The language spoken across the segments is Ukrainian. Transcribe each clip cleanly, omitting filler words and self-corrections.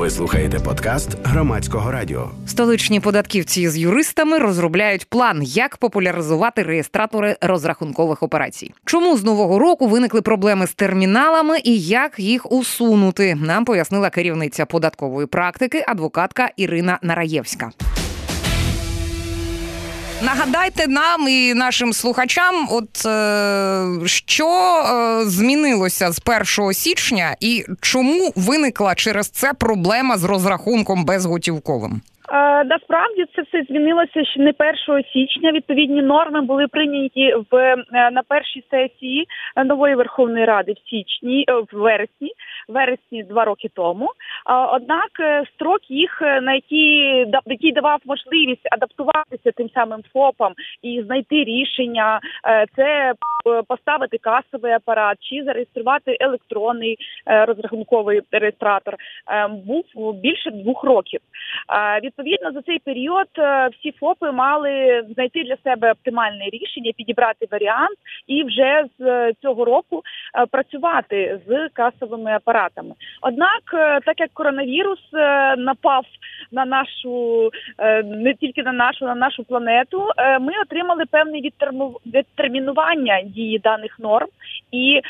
Ви слухаєте подкаст Громадського радіо. Столичні податківці з юристами розробляють план, як популяризувати реєстратори розрахункових операцій. Чому з нового року виникли проблеми з терміналами і як їх усунути, нам пояснила керівниця податкової практики, адвокатка Ірина Нараєвська. Нагадайте нам і нашим слухачам, що змінилося з 1 січня і чому виникла через це проблема з розрахунком безготівковим? Насправді це все змінилося ще не 1 січня. Відповідні норми були прийняті на першій сесії нової Верховної Ради в вересні 2 роки тому. Однак строк їх, який давав можливість адаптуватися тим самим ФОПам і знайти рішення, це поставити касовий апарат чи зареєструвати електронний розрахунковий реєстратор, був більше 2 років. Відповідно, за цей період всі ФОПи мали знайти для себе оптимальне рішення, підібрати варіант і вже з цього року працювати з касовими апаратами. Однак, так як коронавірус напав на нашу, не тільки на нашу планету, ми отримали певне відтермінування дії даних норм, і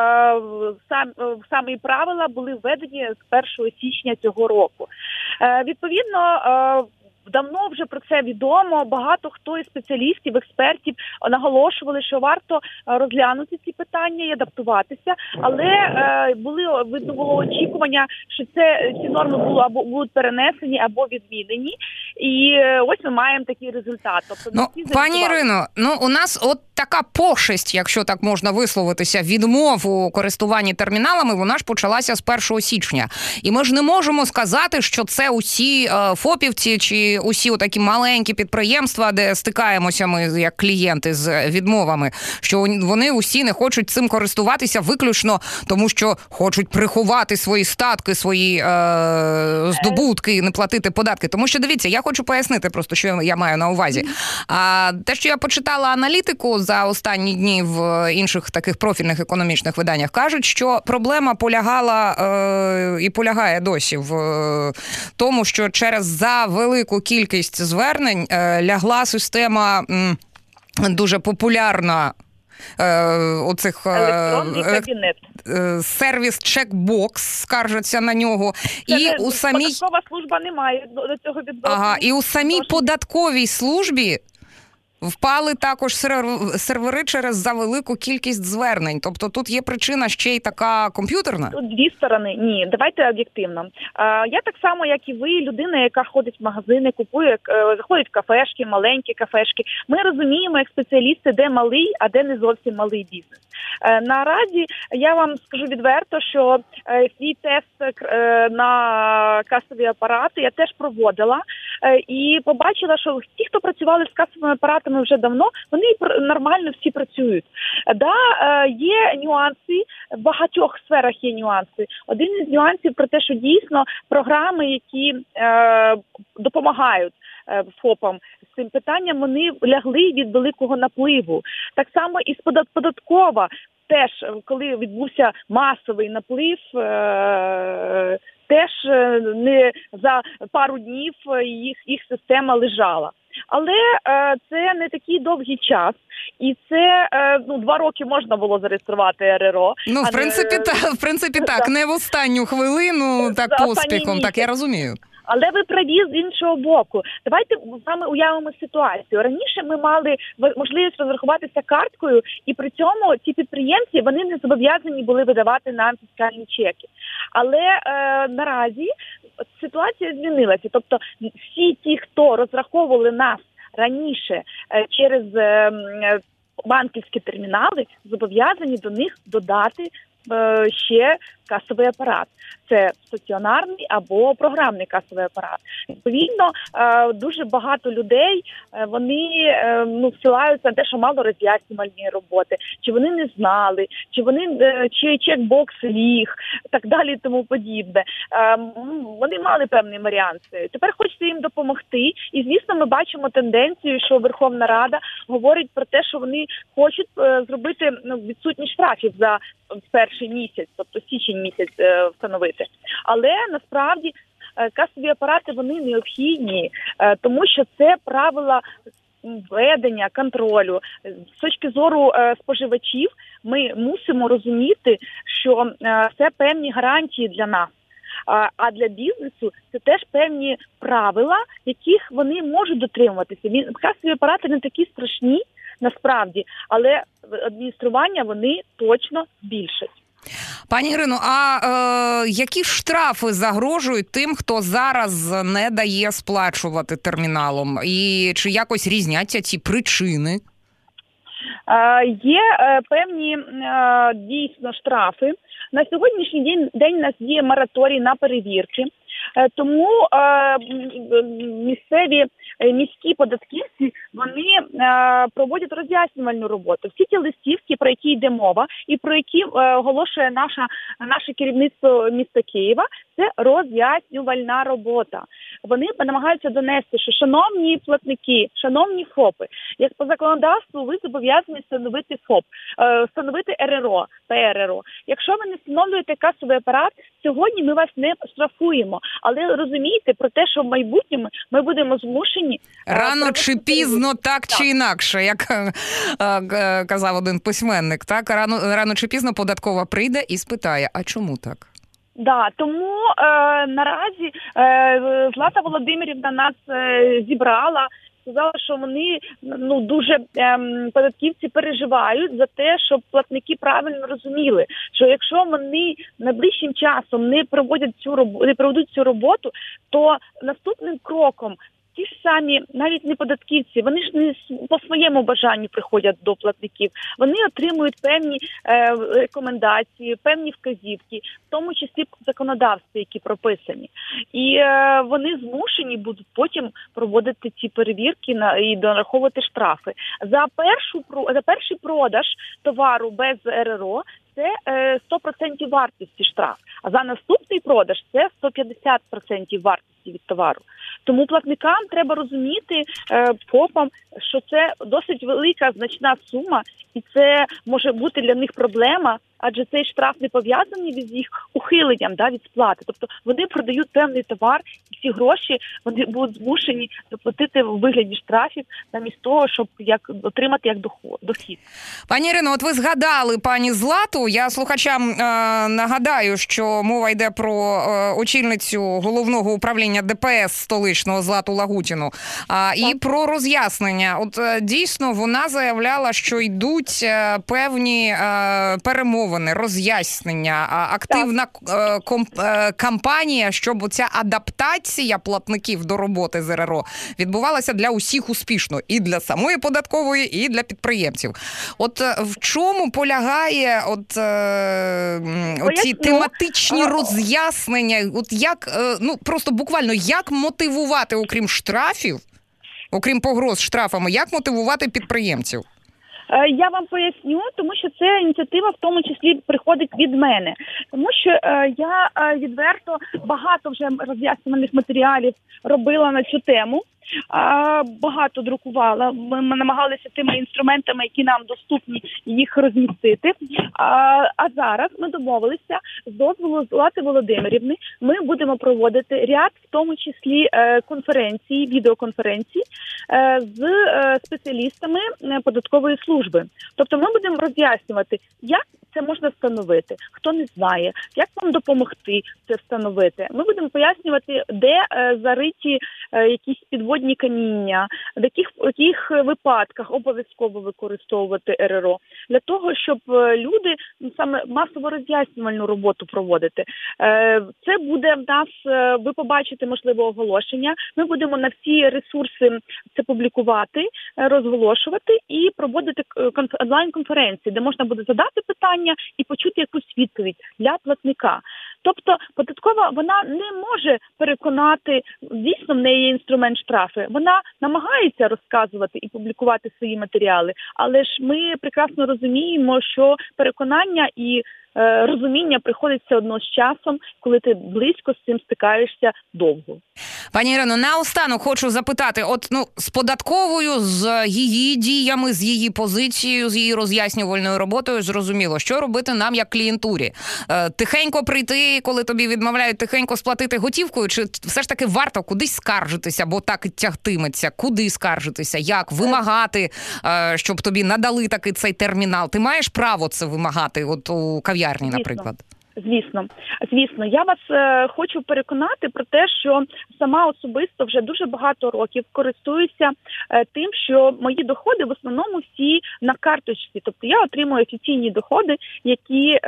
самі правила були введені з 1 січня цього року. Відповідно, давно вже про це відомо, багато хто із спеціалістів, експертів наголошували, що варто розглянути ці питання і адаптуватися, але було очікування, що ці норми будуть перенесені або відмінені, і ось ми маємо такий результат. Тобто, пані Ірино, у нас така пошесть, якщо так можна висловитися, відмов у користуванні терміналами, вона ж почалася з 1 січня. І ми ж не можемо сказати, що це усі ФОПівці чи усі такі маленькі підприємства, де стикаємося ми як клієнти з відмовами, що вони усі не хочуть цим користуватися виключно тому, що хочуть приховати свої статки, свої здобутки і не платити податки. Тому що, дивіться, я хочу пояснити просто, що я маю на увазі. Те, що я почитала аналітику за останні дні в інших таких профільних економічних виданнях, кажуть, що проблема полягала і полягає досі в тому, що через завелику кількість звернень лягла система дуже популярна оцих електронний кабінет. Сервіс чекбокс, скаржаться на нього. Податкова служба не має до цього відношення. І у самій податковій службі впали також сервери через завелику кількість звернень. Тобто тут є причина ще й така комп'ютерна? Тут дві сторони. Ні, давайте об'єктивно. Я так само, як і ви, людина, яка ходить в магазини, заходить в кафешки, маленькі кафешки. Ми розуміємо, як спеціалісти, де малий, а де не зовсім малий бізнес. Наразі я вам скажу відверто, що свій тест на касові апарати я теж проводила і побачила, що ті, хто працювали з касовими апаратами вже давно, вони нормально всі працюють. Є нюанси, в багатьох сферах є нюанси. Один із нюансів про те, що дійсно програми, які допомагають ФОПам з цим питанням, вони лягли від великого напливу. Так само і податкова. Теж, коли відбувся масовий наплив, теж не за пару днів їх система лежала. Але це не такий довгий час, і це 2 роки можна було зареєструвати РРО. В принципі, так, не в останню хвилину, так поспіхом, так я розумію. Але ви праві з іншого боку. Давайте з вами уявимо ситуацію. Раніше ми мали можливість розрахуватися карткою, і при цьому ці підприємці, вони не зобов'язані були видавати нам фіскальні чеки. Але наразі ситуація змінилася. Тобто всі ті, хто розраховували нас раніше через банківські термінали, зобов'язані до них додати ще касовий апарат. Це стаціонарний або програмний касовий апарат. Відповідно, дуже багато людей, вони всилаються на те, що мало роз'яснювальні роботи, чи вони не знали, чи чекбокс ліг, так далі і тому подібне. Вони мали певний варіант. Тепер хочеться їм допомогти. І, звісно, ми бачимо тенденцію, що Верховна Рада говорить про те, що вони хочуть зробити відсутність штрафів за перший місяць, тобто січень місяць встановити. Але насправді касові апарати, вони необхідні, тому що це правила ведення, контролю. З точки зору споживачів ми мусимо розуміти, що це певні гарантії для нас. А для бізнесу це теж певні правила, яких вони можуть дотримуватися. Касові апарати не такі страшні, насправді, але адміністрування вони точно збільшать. Пані Ірино, які штрафи загрожують тим, хто зараз не дає сплачувати терміналом? І чи якось різняться ці причини? Є певні дійсно штрафи. На сьогоднішній день у нас є мораторій на перевірки, тому міські податківці, вони проводять роз'яснювальну роботу. Всі ті листівки, про які йде мова і про які оголошує наше керівництво міста Києва, це роз'яснювальна робота. Вони намагаються донести, що шановні платники, шановні ФОПи, як по законодавству ви зобов'язані встановити ФОП, встановити РРО, ПРРО. Якщо ви не встановлюєте касовий апарат, сьогодні ми вас не штрафуємо. Але розумієте про те, що в майбутньому ми будемо змушені... Рано чи пізно, так чи інакше, як казав один письменник, так? Рано чи пізно податкова прийде і спитає, а чому так? Да, тому наразі Злата Володимирівна нас зібрала, сказала, що вони дуже податківці переживають за те, щоб платники правильно розуміли, що якщо вони найближчим часом не проводять цю роботу, то наступним кроком ті ж самі, навіть не податківці, вони ж не по своєму бажанню приходять до платників. Вони отримують певні рекомендації, певні вказівки, в тому числі в законодавстві, які прописані. І вони змушені будуть потім проводити ці перевірки і дораховувати штрафи. За перший продаж товару без РРО це 100% вартості штраф, а за наступний продаж це 150% вартості від товару. Тому платникам треба розуміти, ФОПам, що це досить велика, значна сума, і це може бути для них проблема, адже цей штраф не пов'язаний з їх ухиленням від сплати. Тобто вони продають певний товар, і ці гроші вони будуть змушені заплатити у вигляді штрафів, замість того, щоб отримати як дохід. Пані Ірино, от ви згадали пані Злату. Я слухачам нагадаю, що мова йде про очільницю головного управління ДПС столичного Злату Лагутіну. І про роз'яснення. От дійсно вона заявляла, що йдуть певні перемовини, роз'яснення, активна кампанія, щоб ця адаптація платників до роботи з РРО відбувалася для усіх успішно. І для самої податкової, і для підприємців. От в чому полягає ці тематичні роз'яснення? От як, просто буквально, як мотивувати, окрім штрафів, окрім погроз штрафами, як мотивувати підприємців? Я вам поясню, тому що ця ініціатива в тому числі приходить від мене. Тому що я відверто багато вже роз'яснювальних матеріалів робила на цю тему. Багато друкувала. Ми намагалися тими інструментами, які нам доступні, їх розмістити. А зараз ми домовилися з дозволу Злати Володимирівни. Ми будемо проводити ряд, в тому числі конференцій, відеоконференцій з спеціалістами податкової служби. Тобто ми будемо роз'яснювати, як це можна встановити, хто не знає, як вам допомогти це встановити. Ми будемо пояснювати, де зариті якісь підводні каміння, в яких випадках обов'язково використовувати РРО, для того, щоб люди саме масово роз'яснювальну роботу проводити. Це буде в нас, ви побачите, можливо, оголошення. Ми будемо на всі ресурси це публікувати, розголошувати і проводити онлайн-конференції, де можна буде задати питання і почути якусь відповідь для платника. Тобто податкова, вона не може переконати, дійсно в неї є інструмент штрафи. Вона намагається розказувати і публікувати свої матеріали, але ж ми прекрасно розуміємо, що переконання і розуміння приходить все одно з часом, коли ти близько з цим стикаєшся довго. Пані Ірино, наостанок хочу запитати, з податковою, з її діями, з її позицією, з її роз'яснювальною роботою, зрозуміло, що робити нам як клієнтурі? Тихенько прийти, коли тобі відмовляють, тихенько сплатити готівкою, чи все ж таки варто кудись скаржитися, бо так і тягтиметься? Куди скаржитися? Як? Вимагати, щоб тобі надали такий цей термінал? Ти маєш право це вимагати у кав'ярні, наприклад? Звісно. Я вас хочу переконати про те, що сама особисто вже дуже багато років користуюся тим, що мої доходи в основному всі на карточці. Тобто я отримую офіційні доходи, які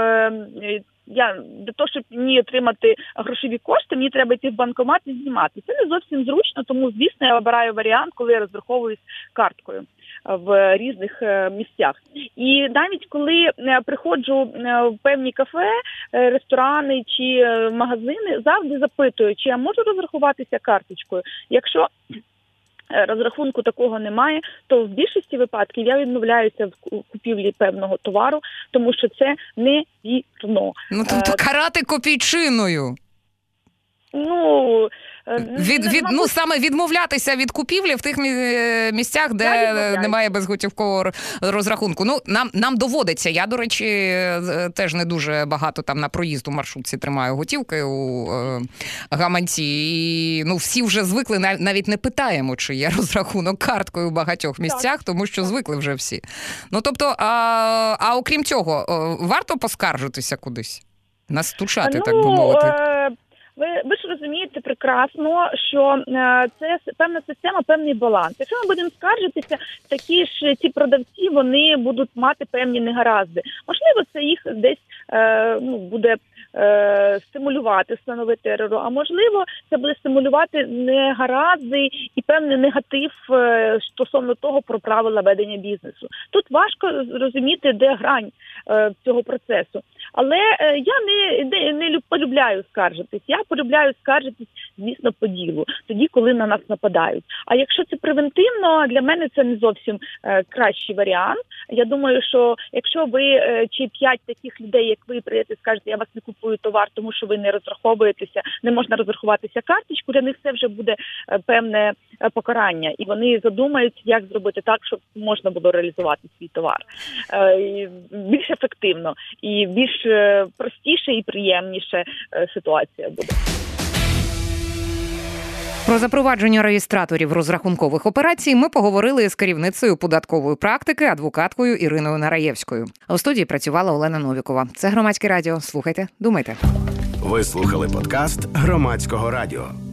для того, щоб мені отримати грошові кошти, мені треба йти в банкомат і знімати. Це не зовсім зручно, тому, звісно, я обираю варіант, коли я розраховуюсь карткою в різних місцях. І навіть коли приходжу в певні кафе, ресторани чи магазини, завжди запитую, чи я можу розрахуватися карточкою. Якщо розрахунку такого немає, то в більшості випадків я відмовляюся в купівлі певного товару, тому що це невірно. Тобто карати копійчиною. Саме відмовлятися від купівлі в тих місцях, де немає безготівкового розрахунку. Нам доводиться. Я, до речі, теж не дуже багато там на проїзд у маршрутці тримаю готівки у гаманці. І всі вже звикли, навіть не питаємо, чи є розрахунок карткою в багатьох місцях, тому що звикли вже всі. А окрім цього, варто поскаржитися кудись? Настучати, так би мовити? Ви ж розумієте прекрасно, що це певна система, певний баланс. Якщо ми будемо скаржитися, такі ж ці продавці, вони будуть мати певні негаразди. Можливо, це їх десь буде стимулювати, становити РРО, а можливо, це буде стимулювати негаразди і певний негатив стосовно того про правила ведення бізнесу. Тут важко зрозуміти, де грань цього процесу. Але я не полюбляю скаржитись. Я полюбляю скаржитись, звісно, по ділу, тоді, коли на нас нападають. А якщо це превентивно, для мене це не зовсім кращий варіант. Я думаю, що якщо ви чи 5 таких людей, як ви, прийдете і скажете, я вас не купую товар, тому що ви не розраховуєтеся, не можна розрахуватися карточку, для них це вже буде певне покарання. І вони задумають, як зробити так, щоб можна було реалізувати свій товар. Більш ефективно і більш простіше і приємніше ситуація буде. Про запровадження реєстраторів розрахункових операцій ми поговорили з керівницею податкової практики, адвокаткою Іриною Нараєвською. У студії працювала Олена Новікова. Це Громадське радіо. Слухайте, думайте. Ви слухали подкаст Громадського радіо.